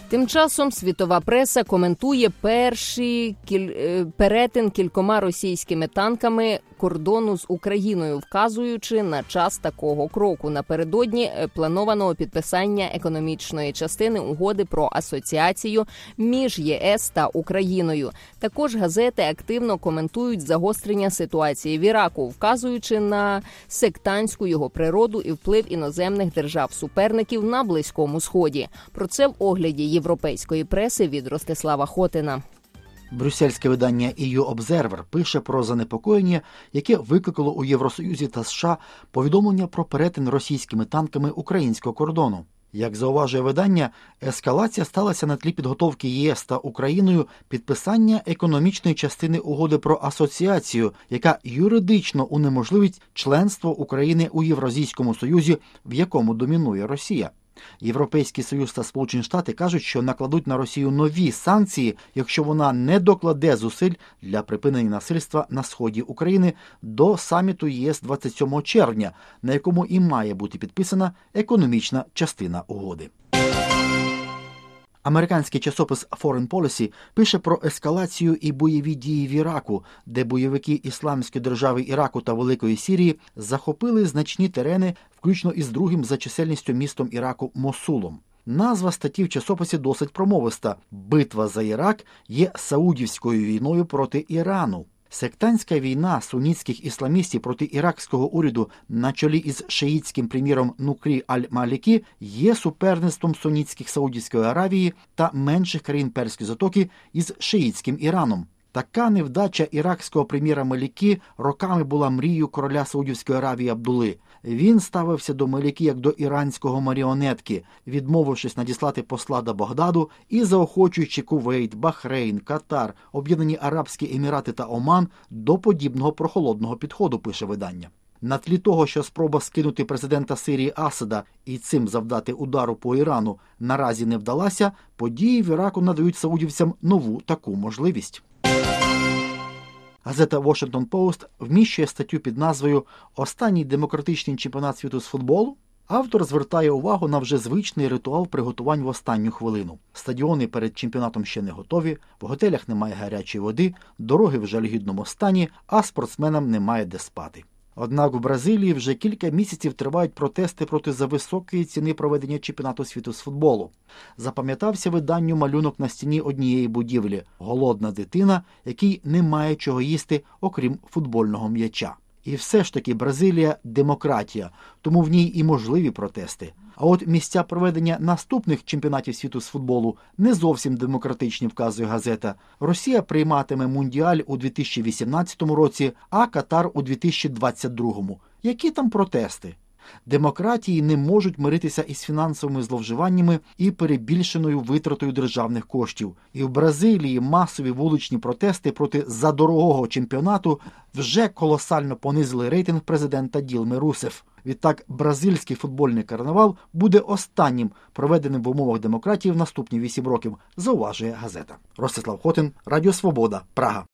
Тим часом світова преса коментує перший перетин кількома російськими танками кордону з Україною, вказуючи на час такого кроку напередодні планованого підписання економічної частини угоди про асоціацію між ЄС та Україною. Також газети активно коментують загострення ситуації в Іраку, вказуючи на сектантську його природу і вплив іноземних держав-суперників на Близькому Сході. Про це в огляді європейської преси від Ростислава Хотина. Брюссельське видання EU Observer пише про занепокоєння, яке викликало у Євросоюзі та США повідомлення про перетин російськими танками українського кордону. Як зауважує видання, ескалація сталася на тлі підготовки ЄС та Україною підписання економічної частини угоди про асоціацію, яка юридично унеможливить членство України у Євразійському Союзі, в якому домінує Росія. Європейський Союз та Сполучені Штати кажуть, що накладуть на Росію нові санкції, якщо вона не докладе зусиль для припинення насильства на сході України до саміту ЄС 27 червня, на якому і має бути підписана економічна частина угоди. Американський часопис Foreign Policy пише про ескалацію і бойові дії в Іраку, де бойовики Ісламської держави Іраку та Великої Сирії захопили значні терени, включно із другим за чисельністю містом Іраку Мосулом. Назва статті в часописі досить промовиста «Битва за Ірак є саудівською війною проти Ірану». Сектантська війна сунітських ісламістів проти іракського уряду на чолі із шиїтським прем'єром Нукрі аль-Малікі є суперництвом сунітських Саудівської Аравії та менших країн Перської затоки із шиїтським Іраном. Така невдача іракського прем'єра Малікі роками була мрією короля Саудівської Аравії Абдули. Він ставився до Малікі як до іранського маріонетки, відмовившись надіслати посла до Багдаду і заохочуючи Кувейт, Бахрейн, Катар, Об'єднані Арабські Емірати та Оман до подібного прохолодного підходу, пише видання. На тлі того, що спроба скинути президента Сирії Асада і цим завдати удару по Ірану наразі не вдалася, події в Іраку надають саудівцям нову таку можливість. Газета Washington Post вміщує статтю під назвою «Останній демократичний чемпіонат світу з футболу». Автор звертає увагу на вже звичний ритуал приготувань в останню хвилину. Стадіони перед чемпіонатом ще не готові, в готелях немає гарячої води, дороги в жалюгідному стані, а спортсменам немає де спати. Однак в Бразилії вже кілька місяців тривають протести проти зависокої ціни проведення чемпіонату світу з футболу. Запам'ятався виданню малюнок на стіні однієї будівлі – голодна дитина, якій немає чого їсти, окрім футбольного м'яча. І все ж таки Бразилія – демократія, тому в ній і можливі протести. А от місця проведення наступних чемпіонатів світу з футболу не зовсім демократичні, вказує газета. Росія прийматиме Мундіаль у 2018 році, а Катар у 2022. Які там протести? Демократії не можуть миритися із фінансовими зловживаннями і перебільшеною витратою державних коштів. І в Бразилії масові вуличні протести проти задорогого чемпіонату вже колосально понизили рейтинг президента Ділми Русеф. Відтак, бразильський футбольний карнавал буде останнім проведеним в умовах демократії в наступні 8 років, зауважує газета. Ростислав Хотин, Радіо Свобода, Прага.